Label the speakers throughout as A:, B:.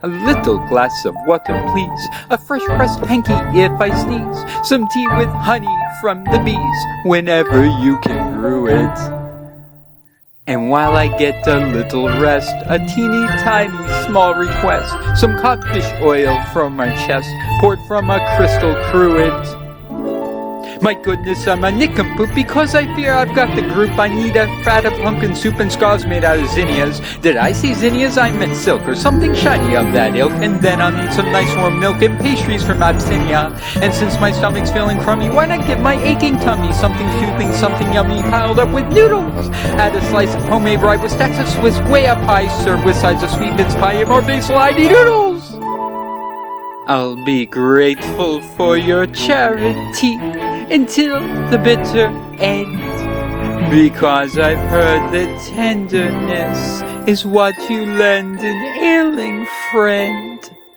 A: A little glass of water, please. A fresh pressed hanky if I sneeze. Some tea with honey from the bees, whenever you can brew it. And while I get a little rest, a teeny tiny small request. Some codfish oil from my chest, poured from a crystal cruet. My goodness, I'm a nincompoop because I fear I've got the group. I need a fat of pumpkin soup and scarves made out of zinnias. Did I say zinnias? I meant silk or something shiny of that ilk. And then I'll need some nice warm milk and pastries from Abyssinia. And since my stomach's feeling crummy, why not give my aching tummy something soothing, something yummy piled up with noodles? Add a slice of homemade rye with stacks of Swiss way up high, served with sides of sweet mince pie and more basil ID noodles. I'll be grateful for your charity until the bitter end, because I've heard that tenderness is what you lend an ailing friend.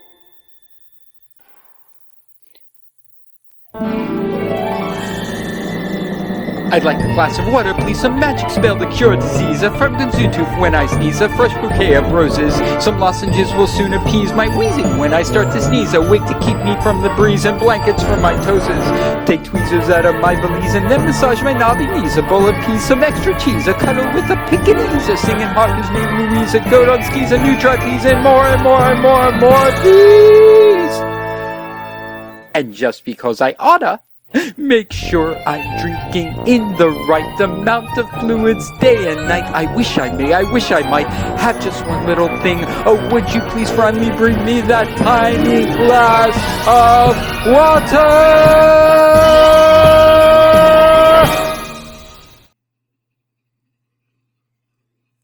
A: I'd like a glass of water, please, some magic spell to cure disease, a frozen Zutooth when I sneeze, a fresh bouquet of roses, some lozenges will soon appease my wheezing when I start to sneeze, a wig to keep me from the breeze, and blankets for my toeses. Take tweezers out of my valise and then massage my knobby knees, a bowl of peas, some extra cheese, a cuddle with a Pekingese, a singing heart whose name Louise, a goat on skis, a new trapeze, and more and more and more and more, please! And just because I oughta, make sure I'm drinking in the right amount of fluids day and night. I wish I might have just one little thing. Oh, would you please finally bring me that tiny glass of water?